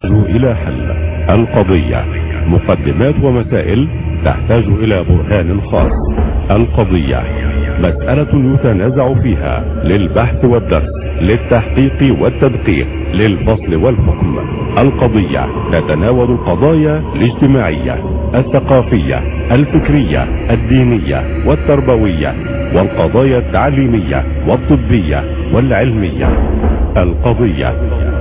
إلى حل القضية. مقدمات ومسائل تحتاج إلى برهان خاص. القضية مسألة يتنازع فيها للبحث والدرس، للتحقيق والتدقيق، للفصل والحكم. القضية تتناول القضايا الاجتماعية، الثقافية، الفكرية، الدينية والتربوية، والقضايا التعليمية والطبية والعلمية. القضية.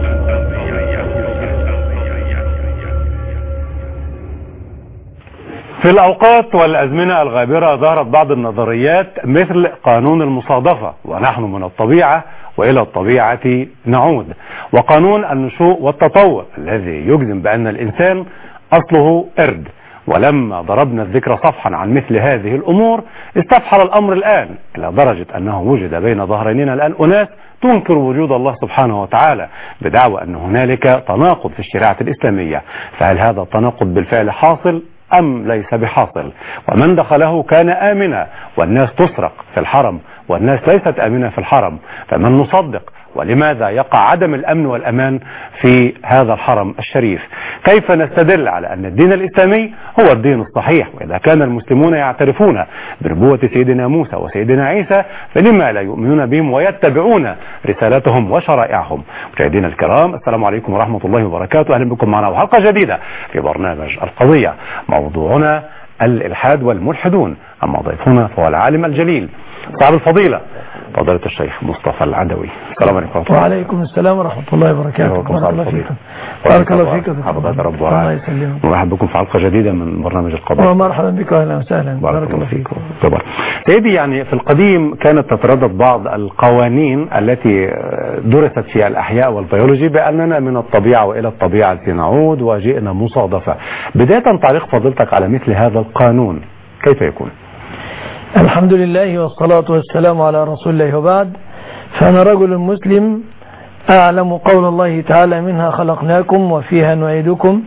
في الأوقات والأزمنة الغابرة ظهرت بعض النظريات مثل قانون المصادفة، ونحن من الطبيعة وإلى الطبيعة نعود، وقانون النشوء والتطور الذي يجزم بأن الإنسان أصله قرد. ولما ضربنا الذكر صفحا عن مثل هذه الأمور استفحل الأمر الآن إلى درجة أنه وجد بين ظهرانينا الآن أناس تنكر وجود الله سبحانه وتعالى بدعوى أن هنالك تناقض في الشريعة الإسلامية. فهل هذا التناقض بالفعل حاصل أم ليس بحاصل؟ ومن دخله كان آمنا، والناس تسرق في الحرم والناس ليست آمنة في الحرم، فمن نصدق؟ ولماذا يقع عدم الأمن والأمان في هذا الحرم الشريف؟ كيف نستدل على أن الدين الإسلامي هو الدين الصحيح؟ وإذا كان المسلمون يعترفون بنبوة سيدنا موسى وسيدنا عيسى فلما لا يؤمنون بهم ويتبعون رسالتهم وشرائعهم؟ مشاهدينا الكرام، السلام عليكم ورحمة الله وبركاته. أهلا بكم معنا وحلقة جديدة في برنامج القضية. موضوعنا الإلحاد والملحدون، أما ضيفنا فهو العالم الجليل صاحب الفضيلة فضيلة الشيخ مصطفى العدوي. السلام عليكم. وعليكم السلام ورحمة الله وبركاته. بارك الله فيكم. بارك الله فيك. حفظك رب الله يسلمك. مرحبا بكم في حلقة جديدة من برنامج القضاء. ومرحبا بك واهلا وسهلا. بارك الله فيكم. سيدي، يعني في القديم كانت تتردد بعض القوانين التي درست في الأحياء والبيولوجي بأننا من الطبيعة وإلى الطبيعة نعود وجئنا مصادفة. بداية تعليق فضيلتك على مثل هذا القانون كيف يكون؟ الحمد لله والصلاة والسلام على رسول الله، وبعد. فأنا رجل مسلم أعلم قول الله تعالى: منها خلقناكم وفيها نعيدكم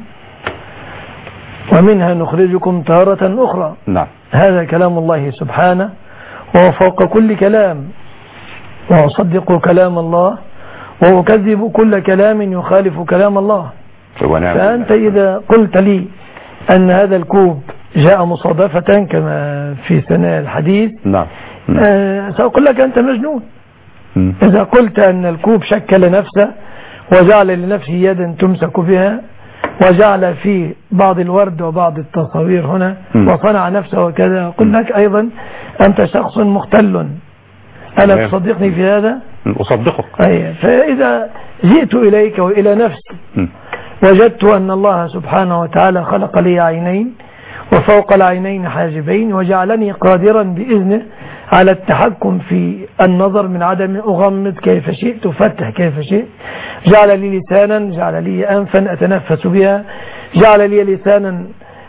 ومنها نخرجكم تارة أخرى. نعم. هذا كلام الله سبحانه وهو فوق كل كلام، وأصدق كلام الله وأكذب كل كلام يخالف كلام الله. فأنت إذا قلت لي أن هذا الكوب جاء مصادفة كما في سنة الحديث، نعم، سأقول لك أنت مجنون. إذا قلت أن الكوب شكل نفسه وجعل لنفسه يدا تمسك بها وجعل فيه بعض الورد وبعض التصاوير هنا وصنع نفسه وكذا، أقول لك أيضا أنت شخص مختل. ألا تصدقني في هذا؟ أصدقك. فإذا جئت إليك وإلى نفسي وجدت أن الله سبحانه وتعالى خلق لي عينين وفوق العينين حاجبين وجعلني قادرا بإذنه على التحكم في النظر من عدم أغمض كيف شئت وفتح كيف شئت، جعل لي لسانا، جعل لي أنفا أتنفس بها، جعل لي لسانا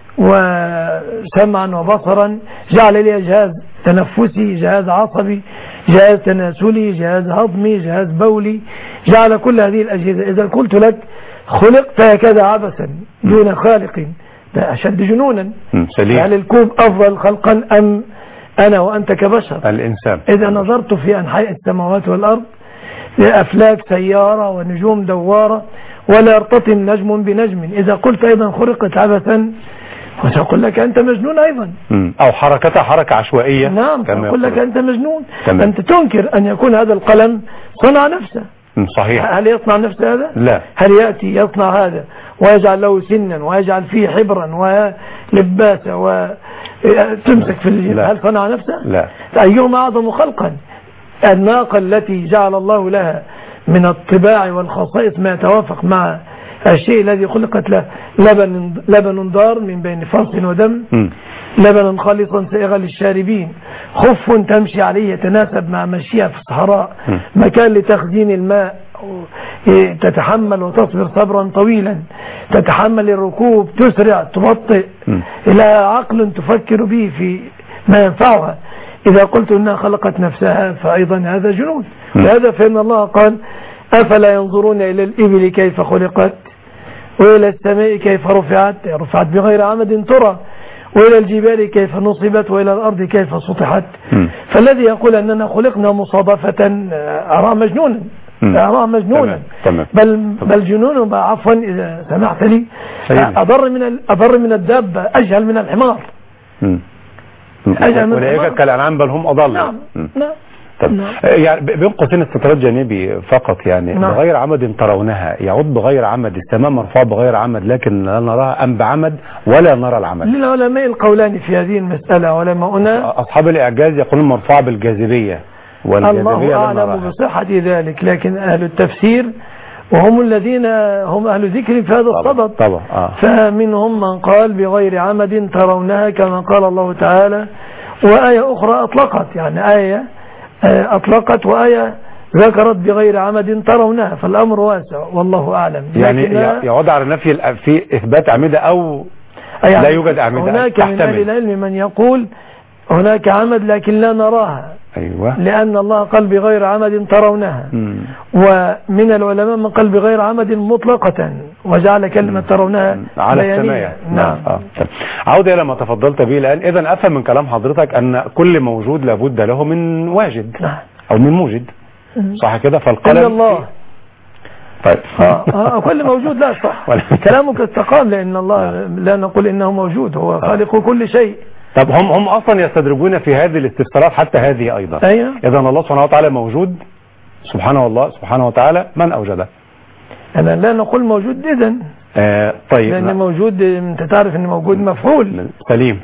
وسمعا وبصرا، جعل لي جهاز تنفسي، جهاز عصبي، جهاز تناسلي، جهاز هضمي، جهاز بولي، جعل كل هذه الأجهزة. إذا قلت لك خلقت هكذا عبثا دون خالق ده أشد جنونا. هل الكوب أفضل خلقا أم أنا وأنت كبشر؟ الإنسان. إذا نظرت في أنحاء السماوات والأرض لأفلاك سيارة ونجوم دوارة ولا يرتطم نجم بنجم. إذا قلت أيضا خلقت عبثا وسأقول لك أنت مجنون أيضا. أو حركتها حركة عشوائية. نعم، سأقول لك أنت مجنون. تمام. أنت تنكر أن يكون هذا القلم صنع نفسه. صحيح. هل يصنع نفسه هذا؟ لا. هل يأتي يصنع هذا ويجعل له سنا ويجعل فيه حبرا ولباسة وتمسك في الجيب؟ هل صنع نفسه؟ لا. أيهما أعظم خلقا؟ الناقة التي جعل الله لها من الطباع والخصائص ما يتوافق مع الشيء الذي خلقت له، لبن ضار من بين فرث ودم، لبنا خالصا سائغا للشاربين، خف تمشي عليه يتناسب مع مشيها في الصحراء، مكان لتخزين الماء، تتحمل وتصبر صبرا طويلا، تتحمل الركوب، تسرع تبطئ، لها عقل تفكر به في ما ينفعها. إذا قلت أنها خلقت نفسها فأيضا هذا جنون. وهذا فإن الله قال: أفلا ينظرون إلى الإبل كيف خلقت وإلى السماء كيف رفعت بغير عمد ترى وإلى الجبال كيف نصبت وإلى الأرض كيف سطحت. فالذي يقول أننا خلقنا مصادفة أرى مجنونا. يراه مجنونا. تمام. بل جنونه عفوا إذا سمحت لي أضر من الدابة، أجهل من الحمار. أولئك كالأنعام بل هم أضل. نعم. يعني بين قوسين استطراد جانبي فقط، يعني بغير عمد ترونها يعود بغير عمد، السماء مرفوع بغير عمد لكن لا نراها، أم بعمد ولا نرى العمد؟ للعلماء القولان في هذه المسألة. علماؤنا أصحاب الإعجاز يقولون مرفوع بالجاذبية، والجاذبية الله أعلم بصحة ذلك، لكن أهل التفسير وهم الذين هم أهل ذكر في هذا الصدد طبعا. فمنهم من قال بغير عمد ترونها كما قال الله تعالى، وآية أخرى أطلقت، يعني آية أطلقت وآية ذكرت بغير عمد ترونها، فالأمر واسع والله أعلم. يعني يعود على نفي في إثبات أعمدة أو يعني لا يوجد أعمدة. هناك من أهل العلم من يقول هناك عمد لكن لا نراها. أيوة. لأن الله قال بغير عمد ترونها. ومن العلماء من قال بغير عمد مطلقة وجعل كلمة ترونها على السماء. نعم. عودة إلى ما تفضلت به الآن، إذن أفهم من كلام حضرتك أن كل موجود لابد له من واجد أو من موجد، صح كده؟ فالقلم الله. طيب. كل موجود لا صح. كلامك استقام، لأن الله لا نقول إنه موجود، هو خالق كل شيء. طب هم أصلا يستدرجون في هذه الاستفسارات حتى هذه أيضا. أيوة. إذن الله سبحانه وتعالى موجود، سبحانه وتعالى من أوجده؟ أنا لا نقول موجود إذن. طيب. لأن موجود أنت تعرف أن موجود مفعول. سليم.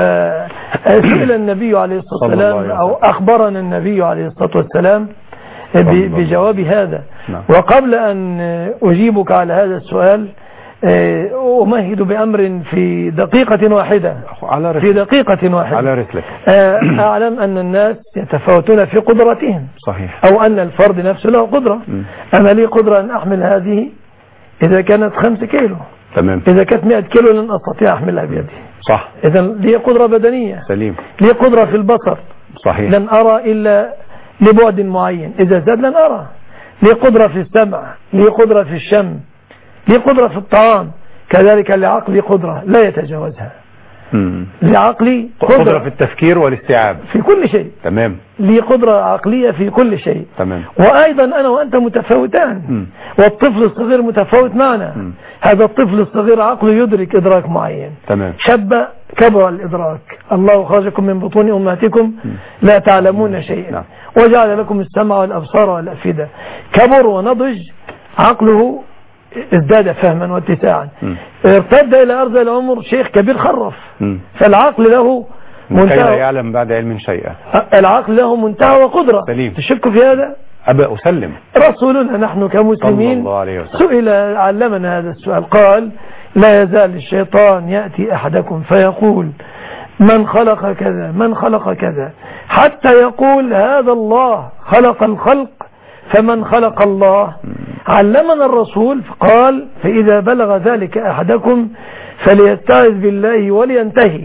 فسئل النبي عليه الصلاة والسلام أو أخبرنا النبي عليه الصلاة والسلام بجواب هذا. وقبل أن أجيبك على هذا السؤال أمهد بأمر في دقيقة واحدة. في دقيقة واحدة على رسلك. أعلم أن الناس يتفاوتون في قدرتهم. صحيح. أو أن الفرد نفسه له قدرة. أنا لي قدرة أن أحمل هذه إذا كانت 5 كيلو. تمام. إذا كانت 100 كيلو لن أستطيع أحملها بيدي. صح. إذا لي قدرة بدنية. سليم. لي قدرة في البصر. صحيح. لن أرى إلا لبعد معين، إذا زاد لن أرى. لي قدرة في السمع، لي قدرة في الشم، لي قدرة في الطعام، كذلك لعقلي قدرة لا يتجاوزها. لعقلي قدرة في التفكير والاستيعاب في كل شيء. تمام. لي قدرة عقلية في كل شيء. تمام. وأيضا أنا وأنت متفاوتان. والطفل الصغير متفاوت معنا. هذا الطفل الصغير عقله يدرك إدراك معين. تمام. شاب كبر الإدراك، الله خرجكم من بطون أمهاتكم لا تعلمون شيئا. وجعل لكم السمع والأبصار والأفئدة. كبر ونضج عقله ازداد فهما واتساعا. ارتد إلى أرض العمر شيخ كبير خرف. فالعقل له منتهى، لا يعلم بعد علم شيئا. العقل له منتهى وقدرة. سليم. تشك في هذا؟ أبا أسلم. رسولنا نحن كمسلمين سئل علمنا هذا السؤال، قال لا يزال الشيطان يأتي أحدكم فيقول من خلق كذا من خلق كذا، حتى يقول هذا الله خلق الخلق فمن خلق الله. علمنا الرسول قال فإذا بلغ ذلك أحدكم فليستعذ بالله ولينتهي.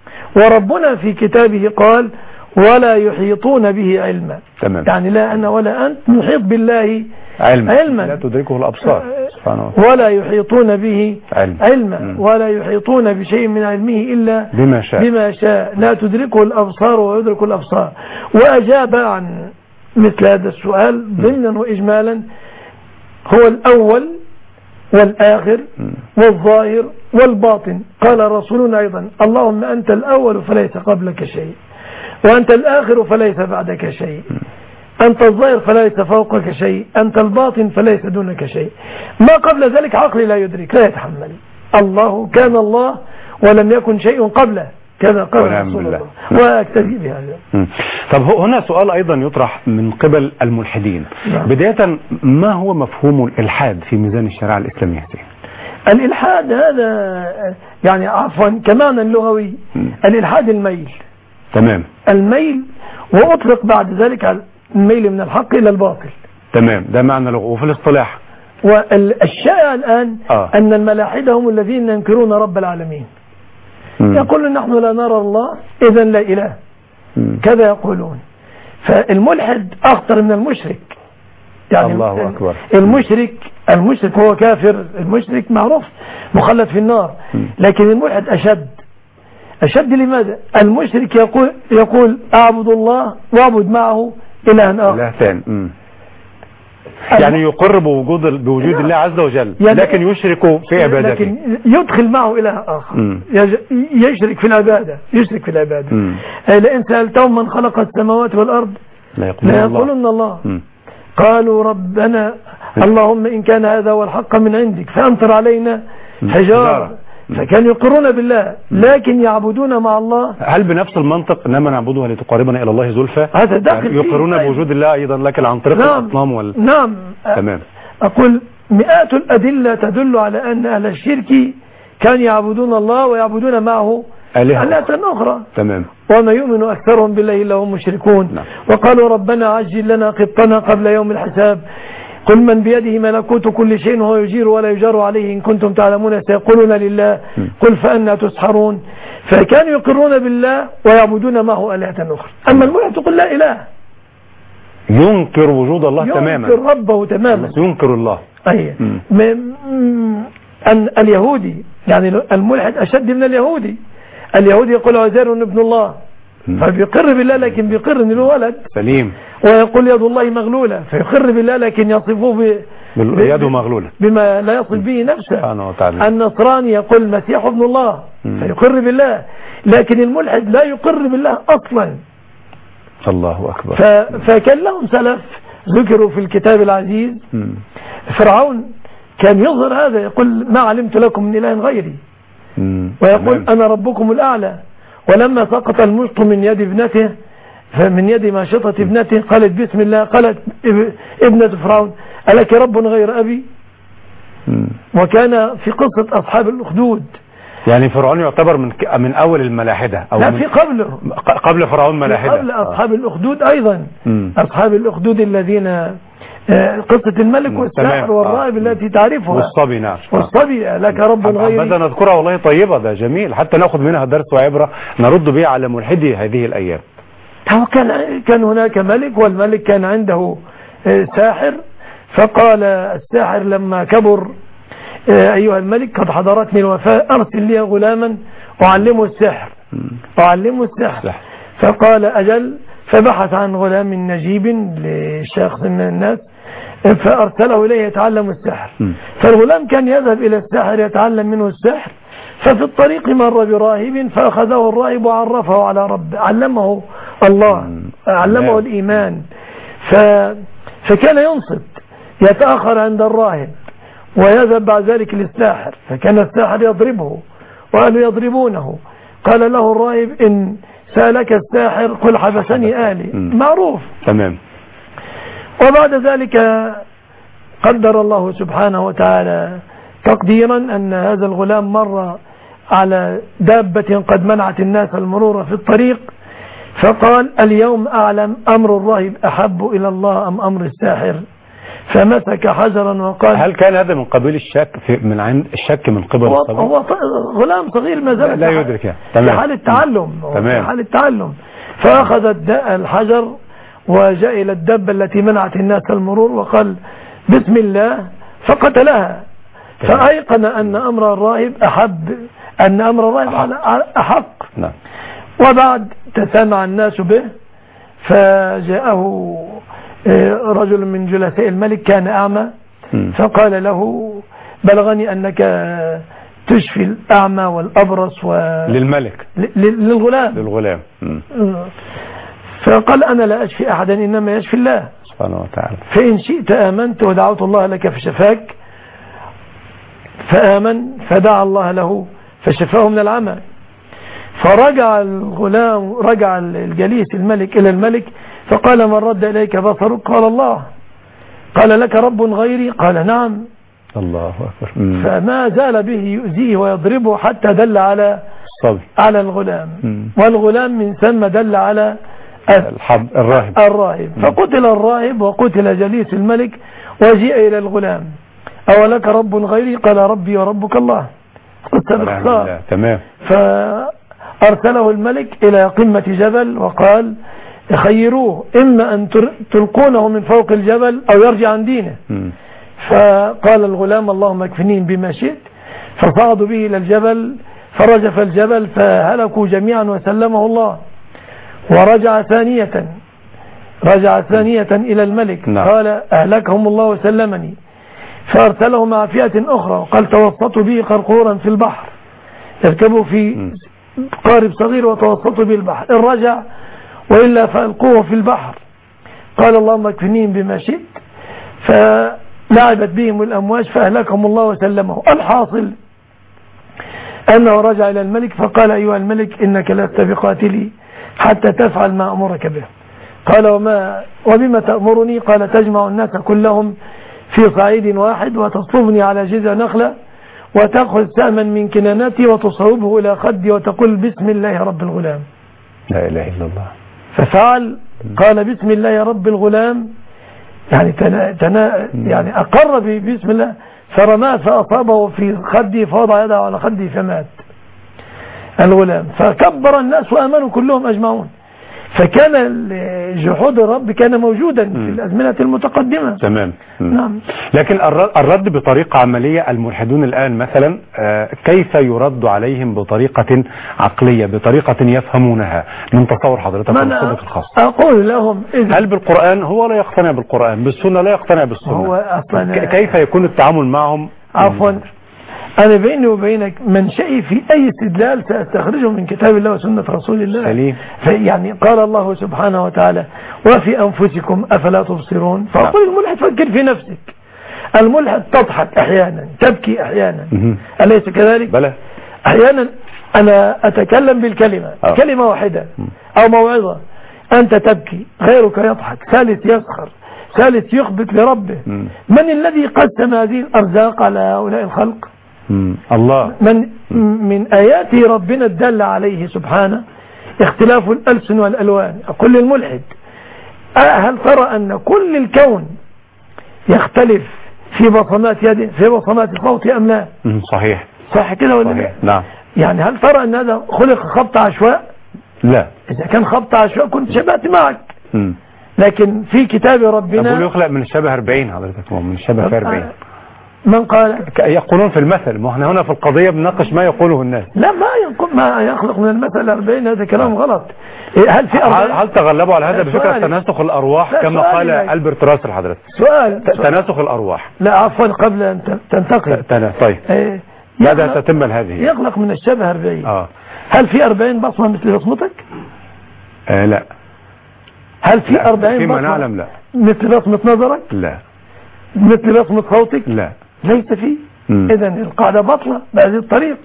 وربنا في كتابه قال ولا يحيطون به علما. تمام. يعني لا أنا ولا أنت نحيط بالله علما لا تدركه الأبصار سبحانه ولا يحيطون به علما. ولا يحيطون بشيء من علمه إلا بما شاء لا تدركه الأبصار ويدرك الأبصار. وأجاب عن مثل هذا السؤال ضمنا وإجمالا هو الأول والآخر والظاهر والباطن. قال رسولنا أيضا اللهم أنت الأول فليس قبلك شيء، وأنت الآخر فليس بعدك شيء، أنت الظاهر فليس فوقك شيء، أنت الباطن فليس دونك شيء. ما قبل ذلك عقلي لا يدرك لا يتحمل. الله كان الله ولم يكن شيء قبله كذا قال رسول الله واكتفي بهذا. طب هنا سؤال أيضا يطرح من قبل الملحدين. بداية ما هو مفهوم الإلحاد في ميزان الشريعة الإسلامية؟ الإلحاد هذا يعني عفوا كمعنى اللغوي الإلحاد الميل. تمام. الميل وأطلق بعد ذلك على الميل من الحق إلى الباطل. تمام، ده معنى لغوي. وفي الاصطلاح والشائع الآن أن الملاحدة هم الذين ينكرون رب العالمين. يقولون نحن لا نرى الله إذا لا إله. كذا يقولون. فالملحد أخطر من المشرك. يعني الله أكبر. المشرك هو كافر، المشرك معروف مخلد في النار. لكن الملحد أشد لماذا؟ المشرك يقول أعبد الله وأعبد معه إلها آخر. إله ثاني. يعني يقر بوجود الله عز وجل، يعني لكن يشرك في عبادته، لكن يدخل معه إله آخر، يشرك في العبادة، يشرك في العبادة. لئن سألتهم من خلق السماوات والأرض لا يقولون الله. قالوا ربنا اللهم إن كان هذا هو الحق من عندك فأمطر علينا حجارة. فكانوا يقرون بالله لكن يعبدون مع الله. هل بنفس المنطق انما نعبدها لتقربنا الى الله زلفى؟ هذا داخل يعني يقرون بوجود الله ايضا لكن عن طريق الاصنام نعم. تمام. اقول مئات الادله تدل على ان اهل الشرك كانوا يعبدون الله ويعبدون معه آلهة أخرى. تمام. وما يؤمن أكثرهم بالله إلا هم مشركون. نعم. وقالوا ربنا عجل لنا قطنا قبل يوم الحساب قل من بيده ملكوت كل شيء وهو يجير ولا يجار عليه إن كنتم تعلمون سيقولون لله قل فأنا تسحرون. فكانوا يقرون بالله ويعبدون معه آلهة أخرى. أما الملحد تقول لا إله، ينكر وجود الله تماما، ينكر ربه تماما، بس ينكر الله. أي أن اليهودي يعني الملحد أشد من اليهودي. اليهودي يقول عزير ابن الله فبيقر بالله لكن بيقر ان له ولد سليم، ويقول يد الله مغلولة فيقر بالله لكن يصفه يده مغلولة بما لا يصف به نفسه. سبحانه وتعالى. النصراني يقول المسيح ابن الله فيقر بالله، لكن الملحد لا يقر بالله أصلا. الله أكبر. فكان لهم سلف ذكروا في الكتاب العزيز. فرعون كان يظهر هذا، يقول ما علمت لكم من إله غيري، ويقول أنا ربكم الأعلى. ولما سقط المشط من يد ابنته من يد ماشطة ابنته قالت بسم الله، قالت ابنة فرعون ألك رب غير أبي؟ وكان في قصة أصحاب الأخدود. يعني فرعون يعتبر من أول الملاحدة أو لا في قبله، قبل فرعون ملاحدة، قبل أصحاب الأخدود أيضا. أصحاب الأخدود الذين قصة الملك والساحر والراهب التي تعرفها والصبي. نعم والصبي لك رب غيري. بدنا نذكرها والله طيبة، ده جميل حتى نأخذ منها درس وعبرة نرد به على ملحدي هذه الأيام. هو كان هناك ملك، والملك كان عنده ساحر، فقال الساحر لما كبر أيها الملك قد حضرتني الوفاة أرسل لي غلاما أعلمه السحر. فقال أجل. فبحث عن غلام نجيب لشخص من الناس فأرسله إليه يتعلم السحر. فالغلام كان يذهب إلى الساحر يتعلم منه السحر، ففي الطريق مر براهب فأخذه الراهب وعرفه على رب، علمه الله، علمه الإيمان. فكان ينصت يتأخر عند الراهب ويذهب بعد ذلك للساحر، فكان الساحر يضربه وأهله يضربونه. قال له الراهب إن سألك الساحر قل حبسني أهلي، معروف. تمام. وبعد ذلك قدر الله سبحانه وتعالى تقديرا أن هذا الغلام مر على دابة قد منعت الناس المرور في الطريق، فقال اليوم أعلم أمر الراهب أحب إلى الله أم أمر الساحر، فمسك حجرا وقال. هل كان هذا من قبيل الشك من عند الشك من قبل الصبي؟ هو غلام صغير ما زال لا يدرك يعني. في حال التعلم. تمام. في حال التعلم. فأخذ الحجر وجاء إلى الدابة التي منعت الناس المرور وقال بسم الله فقتلها. فأيقن أن أمر الراهب أحق. نعم. وبعد تسامع الناس به، فجاءه رجل من جلساء الملك كان أعمى، فقال له بلغني أنك تشفي الأعمى والأبرص للملك للغلام. فقال أنا لا أشفي أحدا إنما يشفي الله سبحانه وتعالى، فإن شئت آمنت ودعوت الله لك فشفاك. فآمن فدعا الله له فشفاه من العمى. فرجع الغلام، رجع الجليس الملك إلى الملك فقال من رد إليك بصرك؟ قال الله. قال لك رب غيري؟ قال نعم. الله أكبر. فما زال به يؤذيه ويضربه حتى دل على الغلام. والغلام من ثم دل على الراهب. فقتل الراهب وقتل جليس الملك وجيء إلى الغلام أولك رب غيري؟ قال ربي وربك الله. تمام. فأرسله الملك إلى قمة جبل وقال خيروه إما أن تلقونه من فوق الجبل أو يرجع عن دينه. فقال الغلام اللهم اكفنين بما شئت. فصعدوا به إلى الجبل فرجف الجبل فهلكوا جميعا وسلمه الله. ورجع ثانية رجع ثانية إلى الملك قال أهلكهم الله وسلمني، فأرسله مع فئة أخرى وقال توسطوا به قرقورا في البحر، يركبوا في قارب صغير وتوسطوا به البحر، إن رجع وإلا فألقوه في البحر. قال اللهم اكفنيهم بما شئت، فلعبت بهم الأمواج فأهلكهم الله وسلمه. الحاصل أنه رجع إلى الملك فقال أيها الملك إنك لست بقاتلي حتى تفعل ما أمرك به. قال وبما تأمرني؟ قال تجمع الناس كلهم في صعيد واحد وتصلبني على جذع نخلة وتأخذ سهما من كنانتي وتصوبه إلى خدي وتقول بسم الله رب الغلام. لا إله إلا الله. ففعل، قال بسم الله رب الغلام، يعني يعني أقر بسم الله، فرماه فأصابه في خدي فوضع يده على خدي فمات الغلام. فكبر الناس وآمنوا كلهم أجمعون. فكان جحود الرب كان موجودا في الأزمنة المتقدمة. تمام. نعم. لكن الرد بطريقة عملية، الملحدون الآن مثلا كيف يرد عليهم بطريقة عقلية، بطريقة يفهمونها من تصور حضرتك وخبرتك الخاصة؟ أقول لهم هل بالقرآن؟ هو لا يقتنع بالقرآن، بالسنة لا يقتنع بالسنة، كيف يكون التعامل معهم؟ عفوا، أنا بيني وبينك منشئي في أي استدلال سأستخرجه من كتاب الله وسنة رسول الله. سليم. يعني قال الله سبحانه وتعالى وفي أنفسكم أفلا تبصرون. فأقول الملحد فكر في نفسك. الملحد تضحك أحيانا، تبكي أحيانا، أليس كذلك؟ بلى. أحيانا أنا أتكلم بالكلمة كلمة واحدة أو موعظة، أنت تبكي، غيرك يضحك، ثالث يسخر، ثالث يخبط لربه. من الذي قسم هذه الأرزاق على هؤلاء الخلق؟ الله. من آيات ربنا الدالة عليه سبحانه اختلاف الألسن والألوان. أقول للملحد هل ترى أن كل الكون يختلف في بصمات يده، في بصمات صوت أم لا؟ صحيح. صح كده ولا لا؟ نعم. يعني هل ترى أن هذا خلق خبط عشواء؟ لا. إذا كان خبط عشواء كنت شبهت معك. لكن في كتاب ربنا أقول يخلق من الشبه 40 حضرتك، من الشبه في 40. من قال؟ يقولون في المثل، ما احنا هنا في القضية بنناقش ما يقوله الناس. لا، ما يخلق من المثل 40، هذا كلام غلط. هل تغلبوا على هذا بفكرة تناسخ الأرواح كما قال ألبرت راسل حضرتك؟ سؤال تناسخ الأرواح. لا عفوا، قبل أن تنتقل. طيب. ماذا تتم هذه؟ يخلق من الشبه 40. هل في 40 بصمة مثل بصمتك؟ لا. هل في 40 فيما بصمة نعلم لا. مثل بصمة نظرك؟ لا. مثل بصمة صوتك؟ لا. ليس فيه. إذن القاعدة بطلة بهذه الطريقة.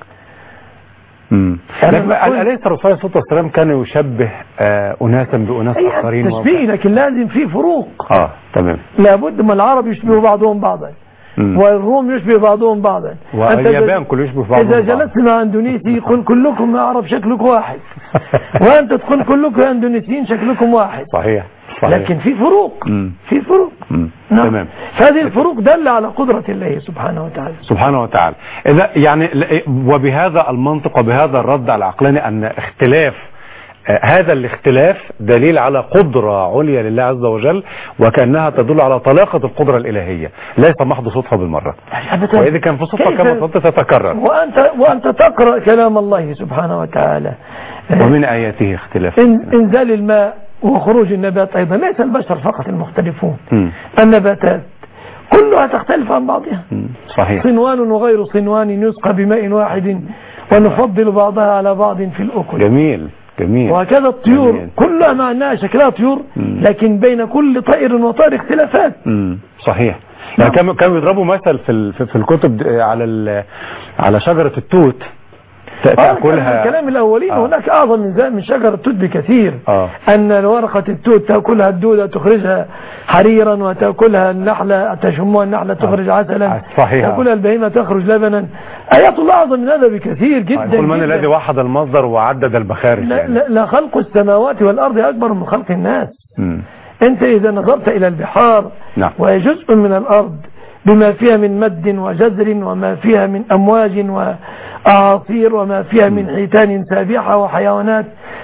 أليس الرسول صلى الله عليه وسلم كان يشبه أناسا بأناس آخرين؟ تشبيه، لكن لازم فيه فروق. تمام. لابد من العرب يشبه بعضهم بعضا، والروم يشبه بعضهم بعضا، واليابان كله يشبه بعضهم بعضا. إذا جلست مع اندونيسي يقول كلكم عرب شكلكم واحد، وأنت تقول كلكم اندونيسيين شكلكم واحد. صحيح. لكن في فروق. في فروق. نعم. تمام. فهذه الفروق دل على قدرة الله سبحانه وتعالى. سبحانه وتعالى. إذا يعني وبهذا المنطق وبهذا الرد على عقلنا أن اختلاف هذا الاختلاف دليل على قدرة عليا لله عز وجل، وكأنها تدل على طلاقة القدرة الإلهية، ليس محض صدفة بالمرة. وإذا كان في صدفة كما تتكرر. وأنت تقرأ كلام الله سبحانه وتعالى. ومن آياته اختلاف إنزال الماء وخروج النبات أيضا، ليس البشر فقط المختلفون. النباتات كلها تختلف عن بعضها. صحيح. صنوان وغير صنوان يسقى بماء واحد ونفضل بعضها على بعض في الأكل. جميل. وهكذا الطيور كلها مع أنها شكلها طيور، لكن بين كل طائر وطائر اختلافات. صحيح. يعني كانوا يضربوا مثل في الكتب على شجرة التوت تأكلها. الكلام الأولين هناك أعظم من شجرة التوت بكثير. أن ورقة التوت تأكلها الدودة تخرجها حريرا، وتأكلها النحلة تشمها النحلة تخرج عسلا. صحيح. تأكلها البهيمة تخرج لبنا. آيات الله أعظم من هذا بكثير جدا. يقول من الذي وحد المصدر وعدد المخارج؟ لا خلق السماوات والأرض أكبر من خلق الناس. أنت إذا نظرت إلى البحار وهي جزء من الأرض بما فيها من مد وجزر، وما فيها من أمواج وأعاصير، وما فيها من حيتان سابحة وحيوانات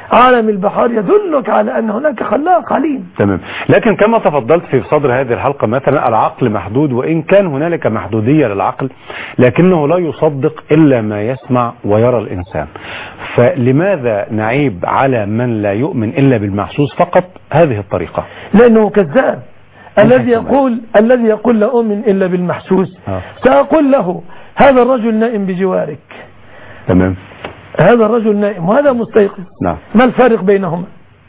عالم البحار يدلك على أن هناك خلاق عليم. تمام. لكن كما تفضلت في صدر هذه الحلقة مثلا العقل محدود، وإن كان هنالك محدودية للعقل لكنه لا يصدق إلا ما يسمع ويرى الإنسان. فلماذا نعيب على من لا يؤمن إلا بالمحسوس فقط هذه الطريقة؟ لأنه كذاب. الذي يقول لا أؤمن إلا بالمحسوس سأقول له هذا الرجل نائم بجوارك. تمام. هذا الرجل نائم وهذا مستيقظ. نعم. ما الفارق بينهما؟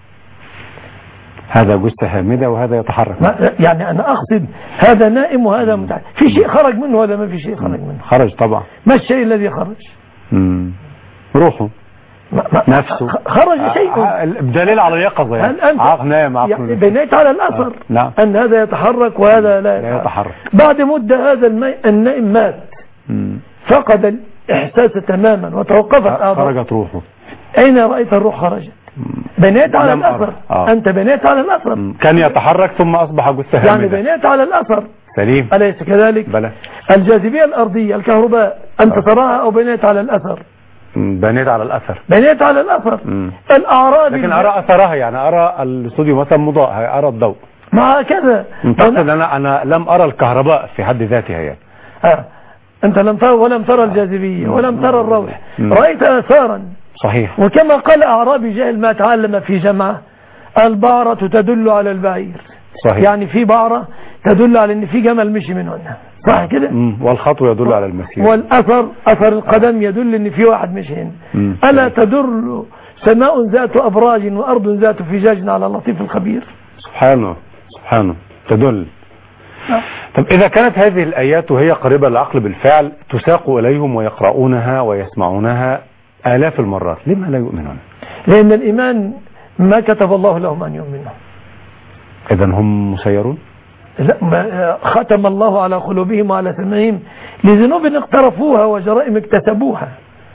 هذا جثة هامدة وهذا يتحرك. يعني أنا أقصد هذا نائم وهذا متحرك. في شيء خرج منه وهذا ما في شيء خرج منه. خرج طبعا. ما الشيء الذي خرج؟ روحه نفسه خرج شيء دليل على اليقظة يعني. عقل نايم عقل بنيت على الأثر. نعم. أن هذا يتحرك وهذا لا يتحرك. بعد مدة هذا النائم مات. فقد الإحساس تماما وتوقفت أعضاء. خرجت روحه. أين رأيت الروح خرجت؟ بنيت على الأثر. أنت بنيت على الأثر. كان يتحرك ثم أصبح جثة هامدة. يعني بنيت على الأثر. سليم. أليس كذلك؟ بلى. الجاذبية الأرضية الكهرباء أنت تراها أو بنيت على الأثر؟ بنيت على الأثر. بنيت على الأثر. الأعراض. لكن أرى أثرها، يعني أرى الاستوديو مثلا مضاء، أرى الضوء. ما هكذا. تقصد أنا لم أرى الكهرباء في حد ذاتها يعني. أنت لم ترى ولم ترى الجاذبية ولم ترى الروح. رأيت آثارا. صحيح. وكما قال أعرابي جاهل ما تعلم في جمعة البعرة تدل على البعير. صحيح. يعني في بعرة تدل على ان في جمل مشي من هنا، صح كده؟ والخطو يدل على المسير. والأثر أثر القدم يدل ان في واحد مشي هنا. ألا تدل سماء ذات أبراج وأرض ذات فجاج على اللطيف الخبير؟ سبحانه تدل. طب إذا كانت هذه الآيات وهي قريبة للعقل بالفعل تساق إليهم ويقرؤونها ويسمعونها آلاف المرات، لما لا يؤمنون؟ لأن الإيمان ما كتب الله لهم أن يؤمنوا. إذا هم مسيرون؟ لا، ختم الله على قلوبهم وعلى سمعهم لذنوب اقترفوها وجرائم اكتسبوها.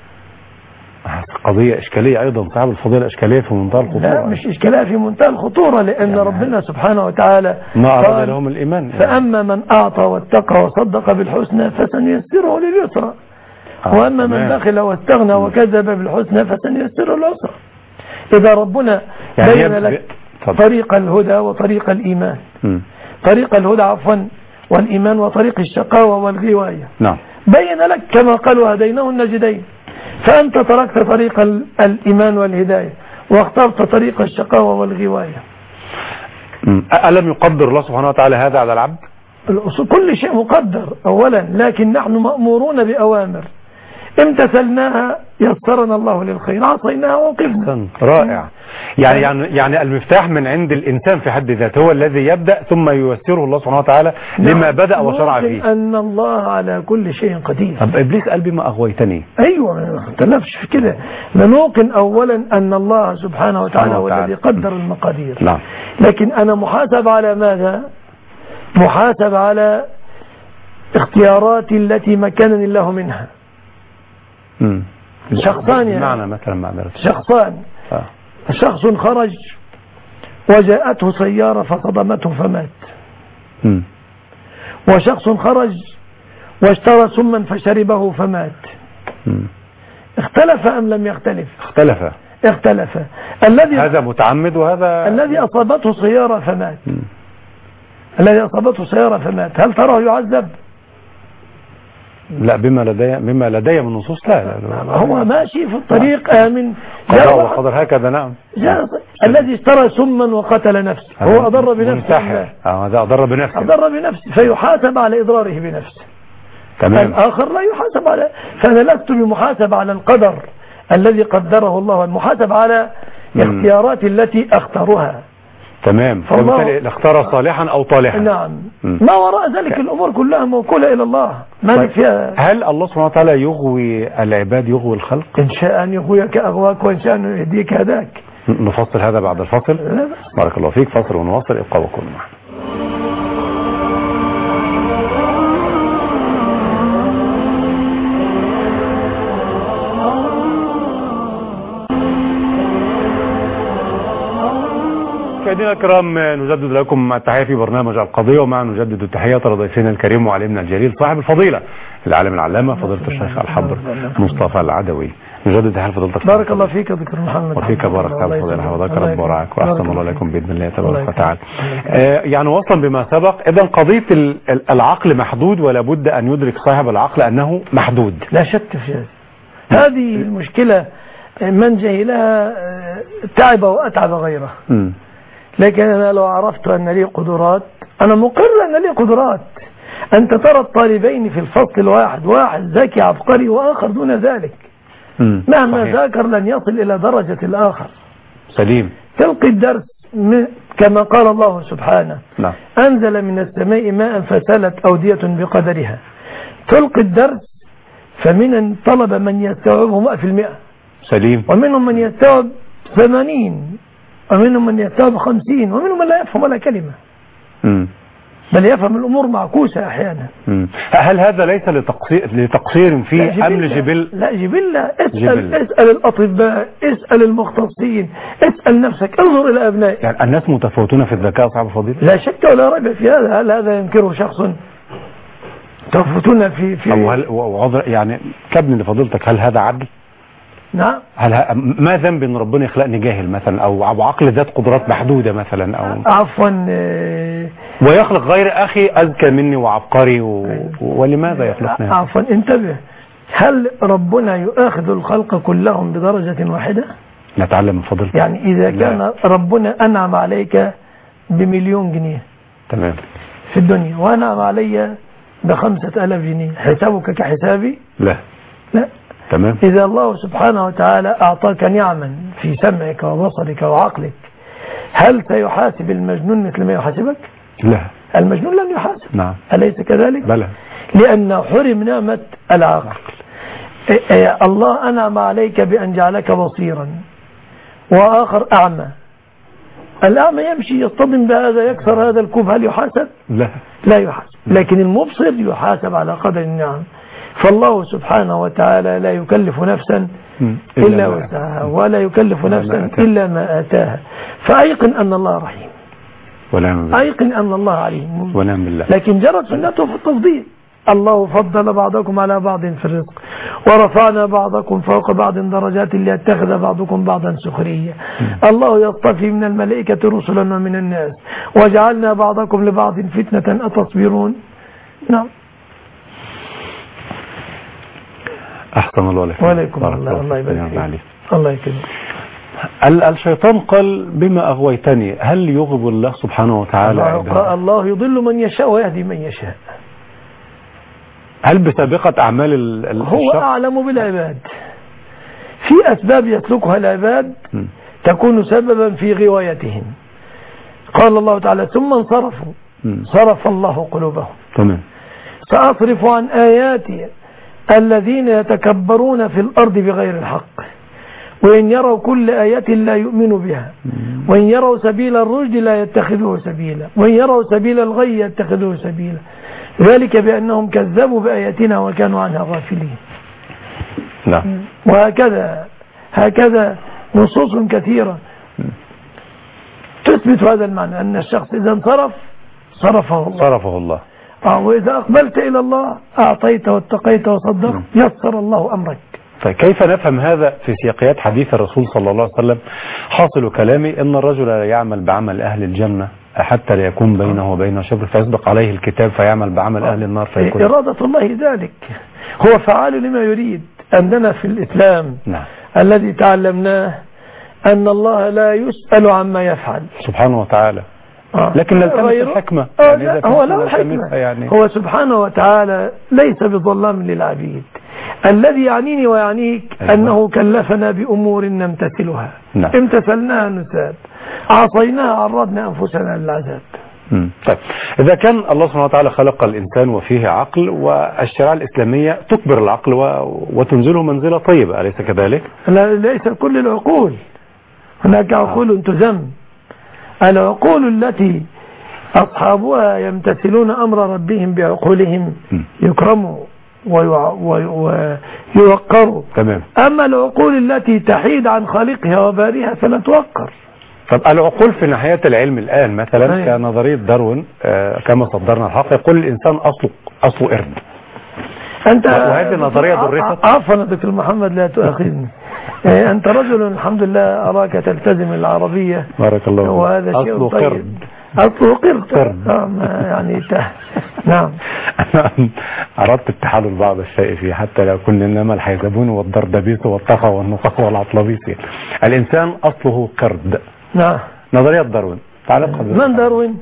قضية إشكالية أيضا، صاحب الفضيلة إشكالية في منتهى الخطورة. لا مش إشكالية في منتهى الخطورة، لأن يعني ربنا سبحانه وتعالى ما أراد لهم الإيمان يعني. فأما من أعطى واتقى وصدق بالحسنى فسنيسره لليسرى، وأما من بخل واستغنى وكذب بالحسنى فسنيسره للعسرى. إذا ربنا يعني بين لك طريق الهدى وطريق الإيمان، طريق الهدى عفوا والإيمان وطريق الشقاوة والغواية، نعم، بين لك كما قالوا هديناه النجدين، فأنت تركت طريق الإيمان والهداية واخترت طريق الشقاوة والغواية. ألم يقدر الله سبحانه وتعالى هذا على العبد؟ كل شيء مقدر أولا، لكن نحن مأمورون بأوامر امتثلناها يسرنا الله للخير، عصيناها ووقفنا. رائع. يعني المفتاح من عند الإنسان في حد ذاته، هو الذي يبدأ ثم ييسره الله سبحانه وتعالى لما بدأ وشرع فيه. أن الله على كل شيء قدير. طب إبليس قال بما أغويتني. أيوة ما اختلفش في كده، نوقن أولا أن الله سبحانه وتعالى هو الذي قدر المقادير. نعم. لكن أنا محاسب على ماذا؟ محاسب على اختياراتي التي مكنني الله منها. شخصان يعني. معنى مثلا معذرة. شخصان. شخص خرج وجاءته سيارة فصدمته فمات. وشخص خرج واشترى سما فشربه فمات. اختلف أم لم يختلف؟ اختلف. هذا متعمد وهذا الذي أصابته سيارة فمات. الذي أصابته سيارة فمات، هل تراه يعذب؟ لا، بما لدي من نصوص لا. هو ماشي في الطريق آمن. قدر هكذا. نعم. الذي اشترى سما وقتل نفسه هو أضر بنفسه. هذا أضر بنفسه. فيحاسب على إضراره بنفسه. تمام. الآخر لا يحاسب على. فأنا لست بمحاسب على القدر الذي قدره الله، المحاسب على اختياراتي التي أختارها. تمام. فبالتالي اختار صالحا أو طالحا. نعم. ما وراء ذلك الأمور كلها موكولة إلى الله. ما فيها. هل الله سبحانه وتعالى يغوي العباد، يغوي الخلق؟ إن شاء أن يغويك أغواك وإن شاء أن يهديك هداك. نفصل هذا بعد الفصل. بارك الله فيك. فصل ونواصل. ابقوا وكونوا معنا. مشاهدينا الكرام، نجدد لكم التحية في برنامج القضية، ومع نجدد التحية لضيفنا الكريم وعلمنا الجليل صاحب الفضيلة العالم العلامة فضيلة الشيخ الحبر مصطفى العدوي. نجدد حال فضيلتك. بارك الله فيك يا دكتور محمد. وفيك بارك الله فضيلة وذكر رب ورعاك وأحسن الله لكم بإذن الله تبارك وتعالى. يعني وصلا بما سبق، إذا قضية العقل محدود، ولا بد أن يدرك صاحب العقل أنه محدود. لا شك في هذا. هذه المشكلة من جهلها تعب وأتعب غيره. لكن أنا لو عرفت أن لي قدرات، أنا مقر أن لي قدرات. أنت ترى الطالبين في الفصل الواحد، واحد ذكي عبقري وآخر دون ذلك، مهما ذاكر لن يصل إلى درجة الآخر. سليم. تلقي الدرس كما قال الله سبحانه، لا. أنزل من السماء ماء فسالت أودية بقدرها. تلقي الدرس فمن طلب من يستوعبه 100%، سليم، ومنهم من يستوعب 80، ومنهم من يستوعب 50، ومنهم من لا يفهم ولا كلمة، بل يفهم الأمور معكوسة أحيانا. هل هذا ليس لتقصير فيه أم لجبل؟ لا جبلة. اسأل الأطباء، اسأل المختصين، اسأل نفسك، انظر إلى أبنائك. يعني الناس متفاوتون في الذكاء صاحب فضيلة؟ لا شك ولا ريب في هذا. هل هذا ينكره شخص؟ تفوتون في يعني كابن لفضيلتك، هل هذا عدل؟ نعم. ما ذنب ان ربنا يخلقني جاهل مثلا، او عقل ذات قدرات محدودة مثلا، او عفوا ويخلق غير اخي اذكى مني وعبقري ولماذا يخلقني؟ عفوا انتبه، هل ربنا يؤاخذ الخلق كلهم بدرجة واحدة؟ نتعلم من فضيلتك. يعني اذا كان ربنا انعم عليك ب1,000,000 جنيه تمام في الدنيا، وانعم علي ب5,000 جنيه، حسابك كحسابي؟ لا. تمام. إذا الله سبحانه وتعالى أعطاك نعما في سمعك وبصرك وعقلك، هل سيحاسب المجنون مثل ما يحاسبك؟ لا، المجنون لن يحاسب. نعم. أليس كذلك؟ بلى. لأن حرم نعمة العقل. الله أنعم عليك بأن جعلك بصيرا، وآخر أعمى. الأعمى يمشي يصطدم بهذا، يكسر هذا الكوب، هل يحاسب؟ لا يحاسب. لكن المبصر يحاسب على قدر النعم. فالله سبحانه وتعالى لا يكلف نفسا إلا وسعها، ولا يكلف نفسا إلا ما آتاها. فأيقن أن الله رحيم، أيقن أن الله عليم، لكن جرت سنته في التفضيل. الله فضل بعضكم على بعض في الرزق، ورفعنا بعضكم فوق بعض درجات ليتخذ بعضكم بعضا سخريا. الله يصطفي من الملائكة رسلا ومن الناس، وجعلنا بعضكم لبعض فتنة أتصبرون. نعم. أحسن الله عليك. وعليكم الله يبارك فيك. الله يكرمك. الشيطان قال بما أغويتني، هل يغضب الله سبحانه وتعالى؟ الله يضل من يشاء ويهدي من يشاء. هل بسابقة أعمال الشخص؟ هو أعلم بالعباد. في أسباب يسلكها العباد تكون سببا في غوايتهم. قال الله تعالى: ثم انصرفوا صرف الله قلوبهم. تمام. سأصرف عن آياتي الذين يتكبرون في الأرض بغير الحق، وإن يروا كل آية لا يؤمنوا بها، وإن يروا سبيل الرشد لا يتخذوه سبيلا، وإن يروا سبيل الغي يتخذوه سبيلا، ذلك بأنهم كذبوا بآياتنا وكانوا عنها غافلين. لا. وهكذا نصوص كثيرة تثبت هذا المعنى، أن الشخص إذا انصرف صرفه الله. وإذا أقبلت إلى الله أعطيت واتقيت وصدقت يسر الله أمرك. فكيف نفهم هذا في سياقيات حديث الرسول صلى الله عليه وسلم؟ حاصل كلامي أن الرجل لا يعمل بعمل أهل الجنة حتى لا يكون بينه وبينه شبر فيسبق عليه الكتاب فيعمل بعمل أهل النار فيكون. إرادة الله ذلك، هو فعال لما يريد. عندنا في الإسلام الذي تعلمناه أن الله لا يسأل عما يفعل سبحانه وتعالى، لكن نلتمس الحكمة. هو لا حكمة، يعني هو سبحانه وتعالى ليس بظلام للعبيد. الذي يعنيني ويعنيك أنه كلفنا بأمور نمتثلها. امتثلناها نساب، عصيناها عرضنا أنفسنا للعذاب. طيب، إذا كان الله سبحانه وتعالى خلق الإنسان وفيه عقل، والشريعة الإسلامية تكبر العقل وتنزله منزلة طيبة، أليس كذلك؟ لا، ليس كل العقول، هناك عقول تذم. العقول التي أصحابها يمتثلون أمر ربهم بعقولهم يكرموا ويوقروا. تمام. أما العقول التي تحيد عن خالقها وبارئها فلا توقر. طب العقول في ناحية العلم الآن مثلا كنظرية داروين كما صدرنا الحق، يقول الإنسان أصله قرد. أنت وهذه النظرية درست. عفوا يا دكتور محمد لا تؤاخذني. أنت رجل الحمد لله أراك تلتزم العربية. بارك الله. وهذا شيء طيب. أصله قرد. يعني نعم. أردت التحلل بعض الشيء فيه حتى لو كنا إنما الحيزبون والدردبيس والطفا والنطق والعطلبيس. الإنسان أصله قرد. نعم. نظرية داروين. من داروين؟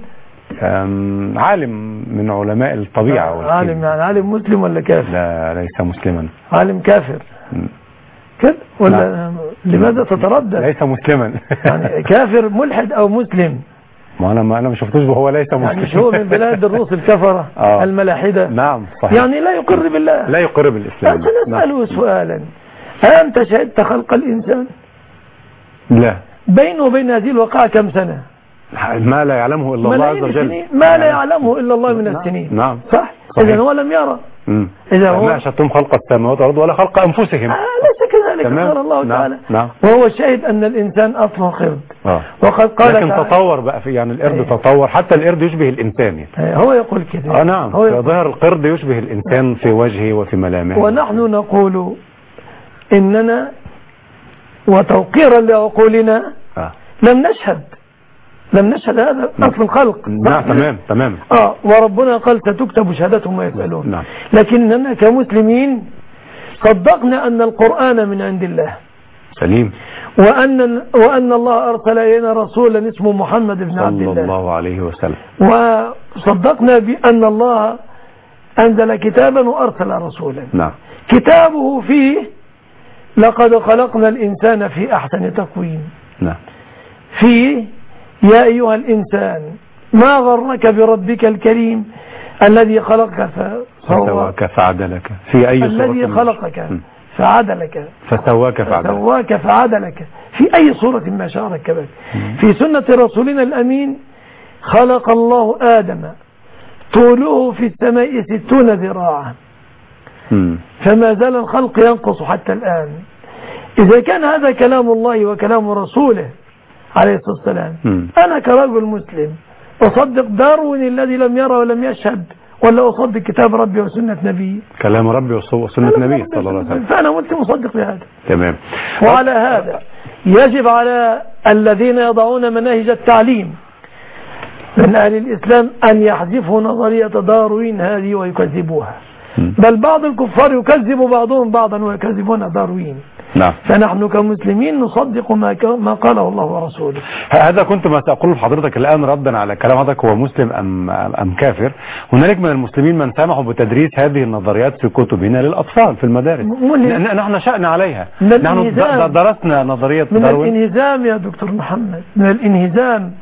عالم من علماء الطبيعة. عالم يعني عالم مسلم ولا كافر؟ لا ليس مسلما. عالم كافر كده ولا لماذا تتردد؟ ليس مسلما. يعني كافر ملحد أو مسلم؟ ما أنا ما شفتوش هو ليس مسلم. يعني مش هو من بلاد الروس الكفرة الملاحدة؟ نعم صحيح. يعني لا يقر بالله. لا يقر بالإسلام. سنسأله سؤالا، أنت شهدت خلق الإنسان؟ لا. بينه وبين هذه الواقعة كم سنة؟ ما لا يعلمه إلا الله عز وجل. ما لا يعلمه إلا الله من السنين. نعم صح. إذا هو لم يرى. إذا هو ما أشهدتم خلق السماوات والأرض ولا خلق أنفسهم. ليس كذلك قال الله تعالى. نعم. وهو الشاهد أن الإنسان أصله قرد. وقد قال لكن تطور بقى في يعني القرد تطور، حتى القرد يشبه الإنسان يعني. هو يقول كده. نعم. ظاهر القرد يشبه الإنسان في وجهه وفي ملامحه. ونحن نقول إننا وتوقيرا لعقولنا لم نشهد هذا أصل الخلق. نعم تمام. وربنا قال ستكتب شهادتهم ويسألون. نعم. لكننا كمسلمين صدقنا أن القرآن من عند الله. سليم. وأن الله أرسل إلينا رسولا اسمه محمد بن عبد الله صلى الله عليه وسلم. وصدقنا بأن الله أنزل كتابا وأرسل رسولا. نعم. كتابه فيه لقد خلقنا الإنسان في أحسن تقويم. نعم. فيه يا أيها الإنسان ما غرك بربك الكريم الذي خلقك فسواك فعدلك في أي صورة. الذي خلقك فعدلك فسواك فعدلك في أي صورة ما شاء ركبك. في سنة رسولنا الأمين خلق الله آدم طوله في السماء 60 ذراعا فما زال الخلق ينقص حتى الآن. إذا كان هذا كلام الله وكلام رسوله عليه الصلاة والسلام، أنا كرجل مسلم أصدق داروين الذي لم يرى ولم يشهد، ولا أصدق كتاب ربي وسنة نبي؟ كلام ربي وسنة نبي صلى الله عليه وسلم. فأنا مسلم أصدق بهذا. تمام. وعلى هذا يجب على الذين يضعون مناهج التعليم من أهل الإسلام أن يحذفوا نظرية داروين هذه ويكذبوها. بل بعض الكفار يكذب بعضهم بعضا ويكذبون داروين. نعم. فنحن كمسلمين نصدق ما قاله الله ورسوله. هذا كنت ما سأقول لحضرتك الآن ردا على كلام حضرتك، هو مسلم أم كافر. هنالك من المسلمين من سمحوا بتدريس هذه النظريات في كتبنا للأطفال في المدارس. نحن نشأنا عليها. نحن درسنا نظرية داروين. من الانهزام يا دكتور محمد، من الانهزام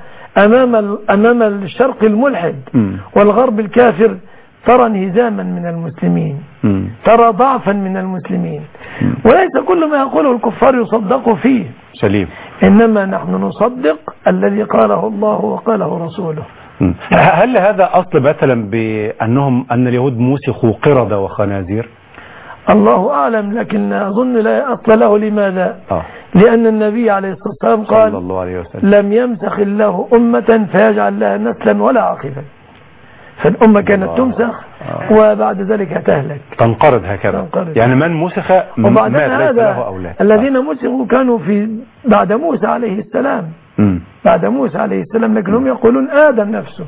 أمام الشرق الملحد والغرب الكافر. ترى انهزاما من المسلمين، ترى ضعفا من المسلمين، وليس كل ما يقوله الكفار يصدق فيه. سليم. إنما نحن نصدق الذي قاله الله وقاله رسوله. هل هذا أصل مثلا أن اليهود مسخوا قردة وخنازير؟ الله أعلم، لكن أظن لا أصل له. لماذا؟ لأن النبي عليه الصلاة والسلام قال صلى الله عليه وسلم لم يمسخ الله أمة فيجعل لها نسلا ولا عقبا. فالأمة كانت تمسخ وبعد ذلك تهلك، تنقرض هكذا. يعني من مسخ مات ليس له أولاد. الذين مسخوا كانوا بعد موسى عليه السلام. بعد موسى عليه السلام، لكنهم يقولون آدم نفسه.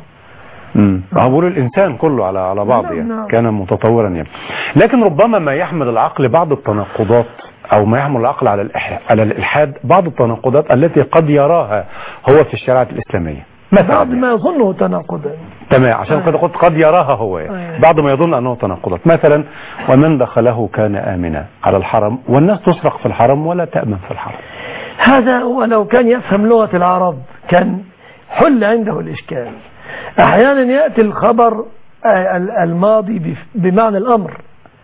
عبور الإنسان كله على بعض يعني. كان متطورا يعني. لكن ربما ما يحمل العقل بعض التناقضات، أو ما يحمل العقل على الإلحاد بعض التناقضات التي قد يراها هو في الشريعة الإسلامية. بعض ما يظنه تناقضا. تمام. عشان قد يراها هو يعني. بعض ما يظن أنه تناقضات. مثلا ومن دخله كان آمنا على الحرم، والناس تسرق في الحرم ولا تأمن في الحرم. هذا هو لو كان يفهم لغة العرب كان حل عنده الإشكال. أحيانا يأتي الخبر الماضي بمعنى الأمر،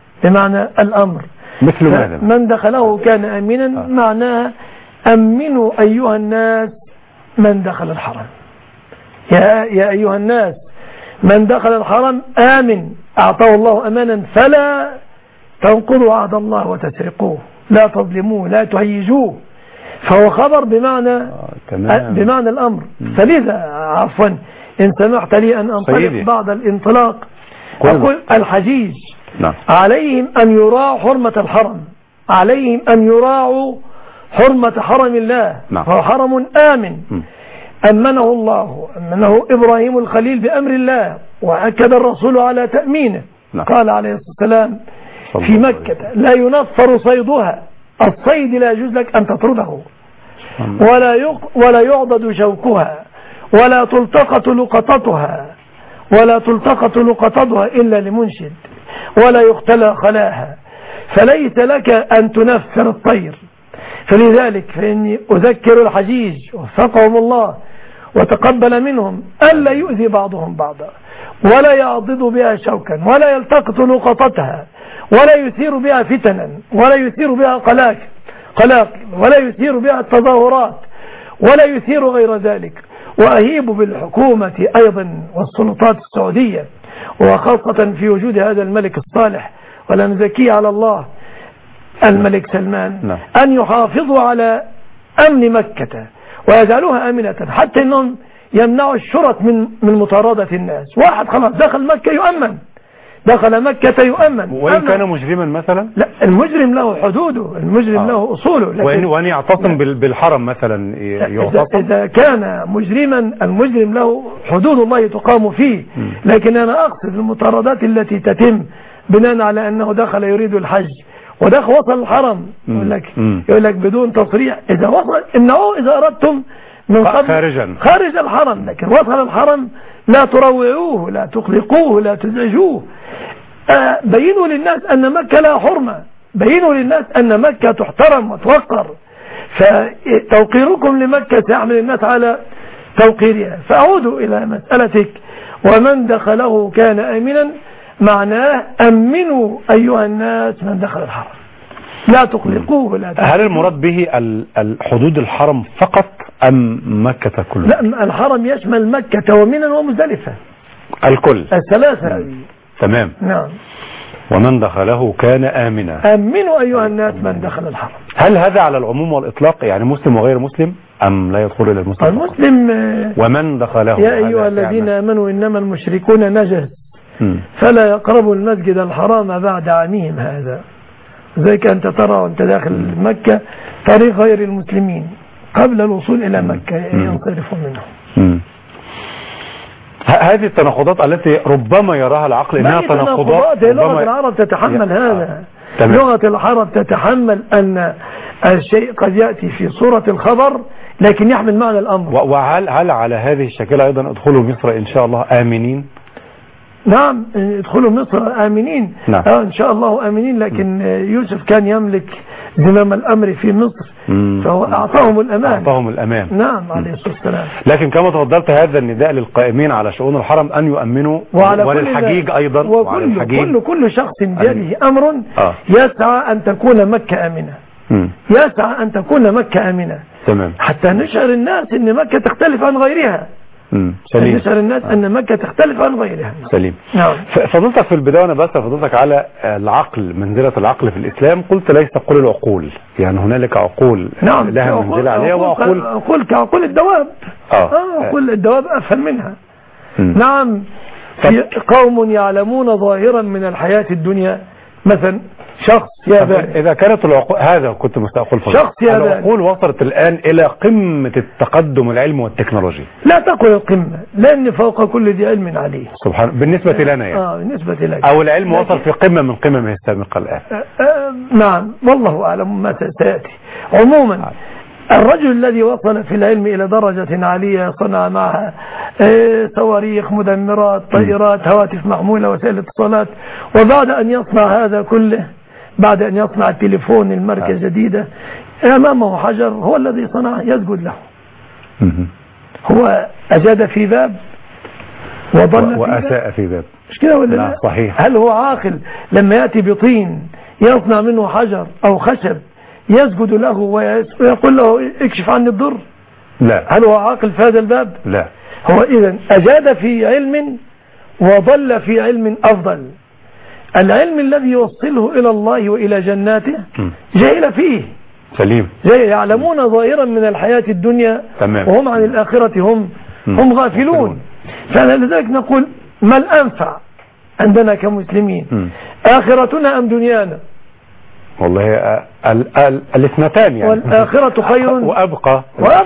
مثل ماذا؟ من دخله كان آمنا معناها أمنوا أيها الناس من دخل الحرم. يا أيها الناس من دخل الحرم آمن، أعطاه الله أمانا فلا تنقضوا عهد الله وتسرقوه، لا تظلموه لا تهيجوه. فهو خبر بمعنى الأمر. فلذا عفوا إن سمحت لي أن أنطلق بعد الانطلاق أقول الحجيج نعم. عليهم أن يراعوا حرمة الحرم، عليهم أن يراعوا حرمة حرم الله. نعم. فهو حرم آمن أمنه الله، أمنه إبراهيم الخليل بأمر الله، وأكد الرسول على تأمينه. نعم. قال عليه الصلاة والسلام في مكة لا ينفر صيدها، الصيد لا يجوز لك أن تطرده، ولا يعضد شوكها، ولا تلتقط لقطتها، ولا تلتقط لقطتها إلا لمنشد، ولا يختلى خلاها، فليس لك أن تنفر الطير. فلذلك فإني أذكر الحجيج وفقهم الله وتقبل منهم ألا يؤذي بعضهم بعضا، ولا يعضد بها شوكا، ولا يلتقط لقطتها، ولا يثير بها فتنا، ولا يثير بها قلاقل، ولا يثير بها التظاهرات، ولا يثير غير ذلك. وأهيب بالحكومة أيضا والسلطات السعودية، وخاصة في وجود هذا الملك الصالح ولا نزكيه على الله الملك سلمان، أن يحافظوا على أمن مكة ويجعلوها آمنة، حتى أنهم يمنعوا الشرط من مطاردة الناس. واحد خلاص دخل مكة يؤمن، دخل مكة يؤمن. وإن كان مجرما مثلا؟ لا، المجرم له حدوده، المجرم له أصوله. وأن يعتصم بالحرم مثلا يعتصم؟ إذا كان مجرما، المجرم له حدود الله تقام فيه. لكن أنا أقصد المطاردات التي تتم بناء على أنه دخل يريد الحج ودخل وصل الحرم، يقول لك بدون تصريح إذا وصل، إنه إذا أردتم من قبل خارج الحرم، لكن وصل الحرم لا تروعوه، لا تقلقوه، لا تزعجوه. بينوا للناس أن مكة لا حرمة، بينوا للناس أن مكة تحترم وتوقر، فتوقيركم لمكة سيحمل الناس على توقيرها. فأعود إلى مسألتك، ومن دخله كان آمنا، معناه أمنوا أيها الناس من دخل الحرم، لا تقلقوه، لا تقلقوه. هل المراد به الحدود الحرم فقط أم مكة كلها؟ لا، الحرم يشمل مكة ومنى ومزدلفة، الكل الثلاثة. تمام. نعم. ومن دخله كان آمنا. أمنوا أيها الناس من دخل الحرم. هل هذا على العموم والإطلاق، يعني مسلم وغير مسلم، أم لا يدخل إلى المسلم؟ المسلم ومن دخله. يا أيها الذين آمنوا إنما المشركون نجس فلا يقربوا المسجد الحرام بعد عامهم هذا. ذلك أنت ترى وأنت داخل مكة طريق غير المسلمين قبل الوصول إلى مكة ينصرفوا منهم. هذه التناقضات التي ربما يراها العقل انها تناقضات. لغة العرب تتحمل هذا. لغة العرب تتحمل أن الشيء قد يأتي في صورة الخبر لكن يحمل معنى الأمر. وهل على هذه الشكل أيضا ادخلوا مصر إن شاء الله آمنين؟ نعم، ادخلوا مصر آمنين. نعم. إن شاء الله آمنين. لكن يوسف كان يملك زمام الأمر في مصر فهو أعطاهم الأمان. نعم، عليه الصلاة والسلام. لكن كما تفضلت هذا النداء للقائمين على شؤون الحرم أن يؤمنوا، وللحجيج أيضا، وكل شخص بيده أمر يسعى أن تكون مكة آمنة، يسعى أن تكون مكة آمنة. تمام. حتى نشعر الناس أن مكة تختلف عن غيرها. سليم. نشعر الناس أن مكة تختلف عن غيرها. سليم. نعم. فضلتك في البداية أنا بس فضلتك على العقل، منزلة العقل في الإسلام، قلت ليس كل العقول، يعني هنالك عقول نعم لها منزلة عليها، وعقول كعقول الدواب. عقول الدواب أفهم منها. نعم. في قوم يعلمون ظاهرا من الحياة الدنيا، مثلا شخص ياباني. إذا كانت العقول، هذا كنت مستأقل فضل، شخص ياباني، العقول وصلت الآن إلى قمة التقدم العلمي والتكنولوجي. لا تقل القمة، لأن فوق كل ذي علم عليه. سبحان، بالنسبة لنا يعني. بالنسبة لك. أو العلم وصل في قمة من قممه السابقة الآن. نعم، والله أعلم ما سيأتي. عموما الرجل الذي وصل في العلم إلى درجة عالية، صنع معها صواريخ، مدمرات، طائرات، هواتف محمولة، وسائل اتصالات، وبعد أن يصنع هذا كله، بعد أن يصنع التليفون الماركة الجديدة، أمامه حجر هو الذي صنعه يسجد له. هو أجاد في باب وضل وأساء في باب، مش كده ولا لا؟ صحيح. هل هو عاقل لما يأتي بطين يصنع منه حجر أو خشب يسجد له ويقول له اكشف عني الضر؟ لا. هل هو عاقل في هذا الباب؟ لا. هو إذن أجاد في علم وضل في علم أفضل. العلم الذي يوصله إلى الله وإلى جناته جاهل فيه. سليم. يعلمون ظاهرا من الحياة الدنيا. تمام. وهم عن الآخرة هم غافلون. فلذلك نقول ما الأنفع عندنا كمسلمين؟ آخرتنا أم دنيانا؟ والله الاثنتان يعني. والآخرة خير وأبقى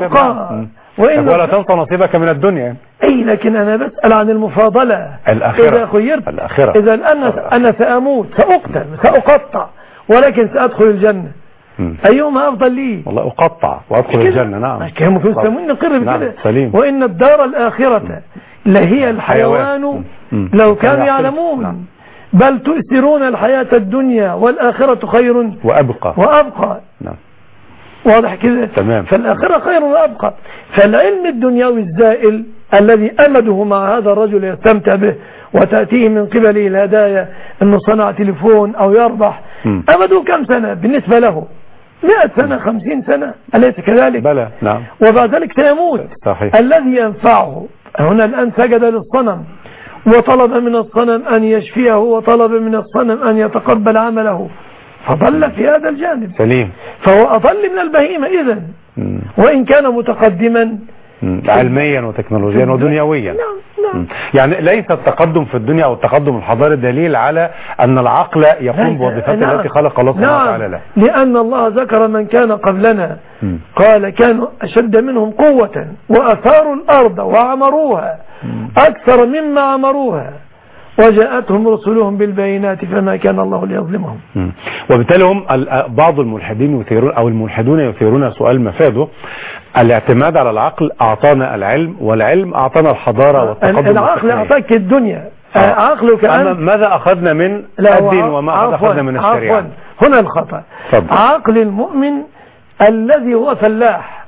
ولا تنسى نصيبك من الدنيا. أي لكن أنا بسأل عن المفاضلة. الآخرة. إذا خيرت الآخرة. إذا أنا سأموت سأقتل سأقطع ولكن سأدخل الجنة، أيهما أفضل لي؟ والله أقطع وأدخل الجنة. نعم كانوا في السمون نقر بكده. سليم. وإن الدار الآخرة لهي الحيوان لو كانوا يعلمون بل تؤثرون الحياة الدنيا والآخرة خير وأبقى. نعم. واضح كده؟ تمام. فالآخرة خير وأبقى. فالعلم الدنيوي الزائل الذي أمده مع هذا الرجل يستمتع به وتأتيه من قبله الهدايا أنه صنع تليفون أو يربح، أمده كم سنة بالنسبة له؟ 100 سنة 50 سنة، أليس كذلك؟ بلى. نعم. وبعد ذلك سيموت. صحيح. الذي ينفعه هنا الآن سجد للصنم وطلب من الصنم أن يشفيه وطلب من الصنم أن يتقبل عمله، فضل في هذا الجانب. سليم. فهو أضل من البهيمة إذن، وإن كان متقدما علميا وتكنولوجيا ودنيويا. نعم. يعني ليس التقدم في الدنيا أو التقدم الحضاري دليل على أن العقل يقوم بوظيفته التي خلق الله سبحانه وتعالى له. لأن الله ذكر من كان قبلنا قال كانوا أشد منهم قوة وأثاروا الأرض وعمروها أكثر مما عمروها وجاءتهم رسلهم بالبينات فما كان الله ليظلمهم. وبالتالي هم بعض الملحدين يثيرون أو الملحدون يثيرون سؤال مفاده: الاعتماد على العقل أعطانا العلم، والعلم أعطانا الحضارة والتقدم. العقل أعطاك الدنيا، عقلك ماذا أخذنا من الدين وما أخذنا من الشريعة؟ هنا الخطأ. عقل المؤمن الذي هو فلاح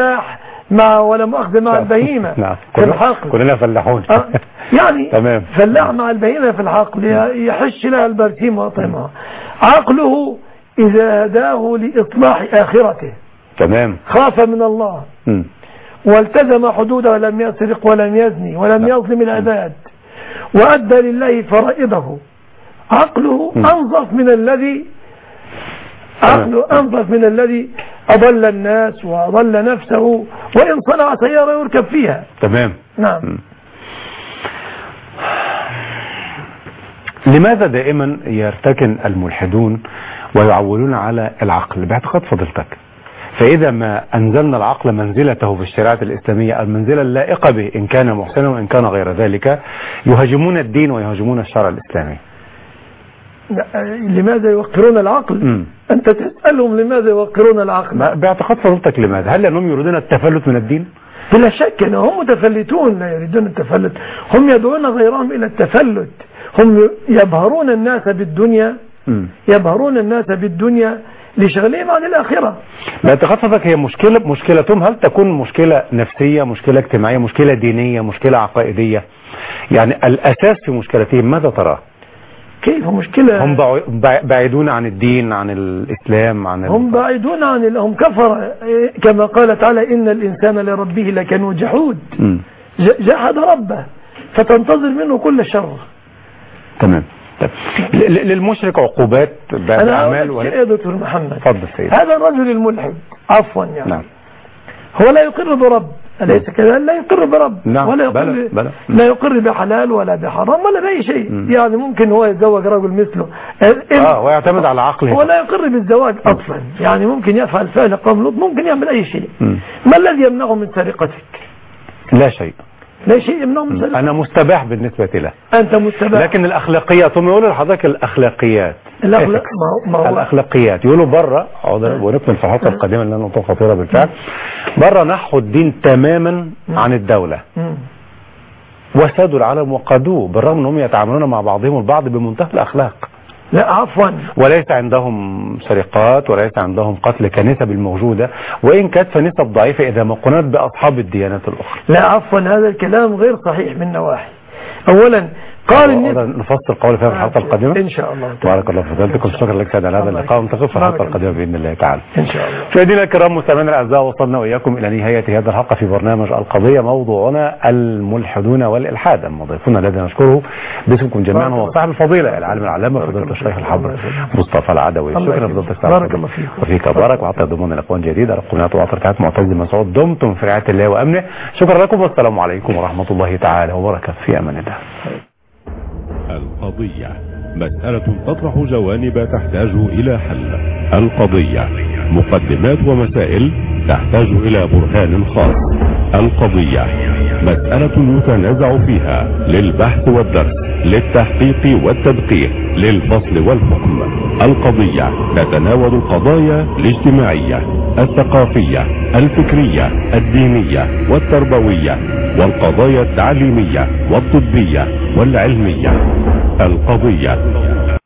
مع ولا مؤاخذة مع البهيمة. نعم. في الحقل كلنا فلاحون. يعني تمام. فلاح مع البهيمة في الحقل يحش لها البرسيم ويطعمها. عقله إذا هداه لإصلاح آخرته تمام خاف من الله والتزم حدوده ولم يسرق ولم يزني ولم يظلم العباد وأدى لله فرائضه، عقله أنظف من الذي أضل الناس وأضل نفسه وإن صنع سيارة يركب فيها. تمام. نعم. لماذا دائما يرتكن الملحدون ويعولون على العقل باعتقاد فضيلتك؟ فإذا ما أنزلنا العقل منزلته في الشريعة الإسلامية المنزلة اللائقة به إن كان محسنا وإن كان غير ذلك يهاجمون الدين ويهاجمون الشرع الإسلامي. لماذا يوقرون العقل؟ أنت تسألهم لماذا يوقرون العقل؟ باعتقاد فضيلتك لماذا؟ هل لأنهم يريدون التفلت من الدين؟ بلا شك هم متفلتون لا يريدون التفلت، هم يدعون غيرهم إلى التفلت، هم يبهرون الناس بالدنيا لشغلهم عن الآخرة. باعتقاد فضيلتك هي مشكلتهم هل تكون مشكلة نفسية، مشكلة اجتماعية، مشكلة دينية، مشكلة عقائدية؟ يعني الأساس في مشكلتهم ماذا ترى؟ كيف مشكلة؟ هم بعيدون عن الدين، عن الإسلام، هم بعيدون هم كفر كما قال تعالى إن الإنسان لربه لكنود جحود. جحد ربه فتنتظر منه كل شر. تمام. للمشرك عقوبات بأعمال يا دكتور محمد فضل سيد. هذا الرجل الملحد عفوا يعني نعم. هو لا يقر برب، أليس كذا؟ لا يقر برب. نعم. ولا يقر لا يقر بحلال ولا بحرام ولا بأي شيء. يعني ممكن هو يتزوج رجل مثله ويعتمد على عقله. هو لا يقر بالزواج أصلا، يعني ممكن يفعل فعل قوم لوط، ممكن يعمل أي شيء. ما الذي يمنعه من سرقتك؟ لا شيء يمنعه من سرقتك. أنا مستباح بالنسبة له. أنت مستباح. لكن الأخلاقيات هم يقولوا لحضرتك الأخلاقيات يقولوا بره ونكمل في الحلقة القادمة اللي أنا نقطة خطيرة بالفعل. بره نحوا الدين تماما عن الدولة وسادوا العالم وقادوه بالرغم أنهم يتعاملون مع بعضهم البعض بمنتهى الأخلاق. لا عفوا. وليس عندهم سرقات وليس عندهم قتل كنسب الموجودة، وإن كانت فنسب ضعيفة إذا ما قنت بأصحاب الديانات الأخرى. لا عفوا، هذا الكلام غير صحيح من نواحي. أولا قال نفصل قول في الحلقة القادمة إن شاء الله. بارك الله في فضلكم، شكرا لك سيد على هذا اللقاء، ونتقابل في الحلقة القادمة بإذن الله تعالى إن شاء الله. مشاهدينا الكرام مستمعينا الأعزاء، وصلنا وإياكم إلى نهاية هذا الحلقة في برنامج القضية. موضوعنا الملحدون والإلحاد. ضيفنا الذي نشكره باسمكم جميعا هو صاحب الفضيلة العالم العلامة فضيلة الشيخ الحبر مصطفى العدوي. شكرا لفضيلتك. بارك الله فيك وفيك بارك، وحتى ضمن لقاء جديد. رقمات وعطركات معتز مسعود، دمتم في رعاية الله وأمنه. شكرا لكم والسلام عليكم ورحمة الله تعالى وبركاته. في أمان الله. القضية مسألة تطرح جوانب تحتاج إلى حل. القضية مقدمات ومسائل تحتاج إلى برهان خاص. القضية مسألة يتنازع فيها للبحث والدرس، للتحقيق والتدقيق، للفصل والحكم. القضية تتناول القضايا الاجتماعية، الثقافية، الفكرية، الدينية والتربوية، والقضايا التعليمية والطبية والعلمية. القضية